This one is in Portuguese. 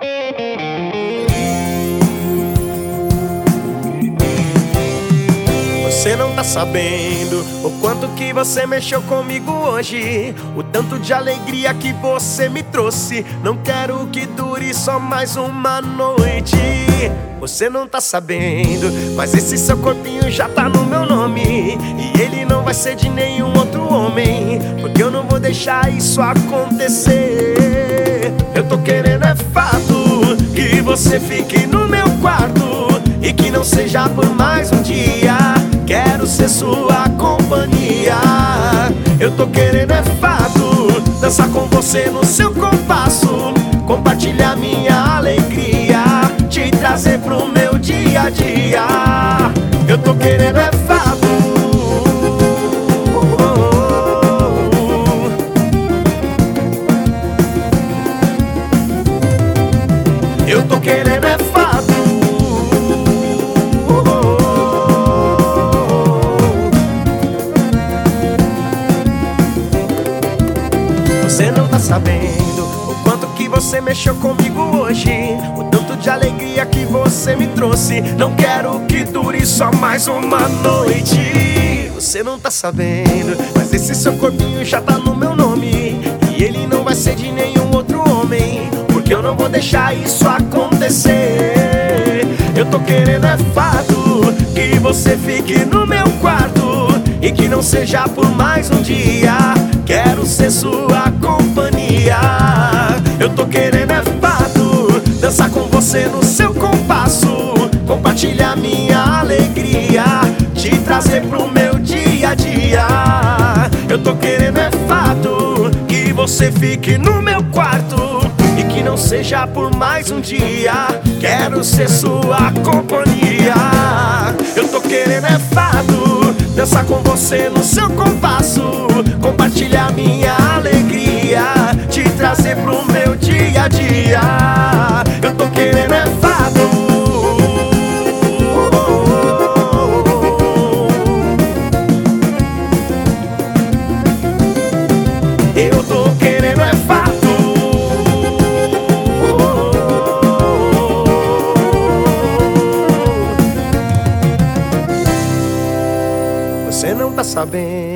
Você não tá sabendo o quanto que você mexeu comigo hoje, o tanto de alegria que você me trouxe. Não quero que dure só mais uma noite. Você não tá sabendo, mas esse seu corpinho já tá no meu nome, e ele não vai ser de nenhum outro homem, porque eu não vou deixar isso acontecer. Eu tô querendo é fato que você fique no meu quarto, e que não seja por mais um dia. Quero ser sua companhia. Eu tô querendo é fato dançar com você no seu compasso, compartilhar minha alegria, te trazer pro meu dia a dia. Eu tô querendo é fato. Eu tô querendo é fato. Você não tá sabendo o quanto que você mexeu comigo hoje, o tanto de alegria que você me trouxe. Não quero que dure só mais uma noite. Você não tá sabendo, mas esse seu corpinho já tá no meu nome, e ele não vai ser de nenhum outro homem, porque eu não vou deixar isso acontecer. Eu tô querendo é fato que você fique no meu quarto, e que não seja por mais um dia. Quero ser sua companhia. Eu tô querendo é fato dançar com você no seu compasso, compartilhar minha alegria, te trazer pro meu dia a dia. Eu tô querendo é fato que você fique no meu quarto, e que não seja por mais um dia. Quero ser sua companhia. Eu tô querendo é fato dançar com você no seu compasso, compartilhar minha alegria, te trazer pro meu dia a dia. Eu tô querendo é fato. Eu tô querendo é fato. Você não tá sabendo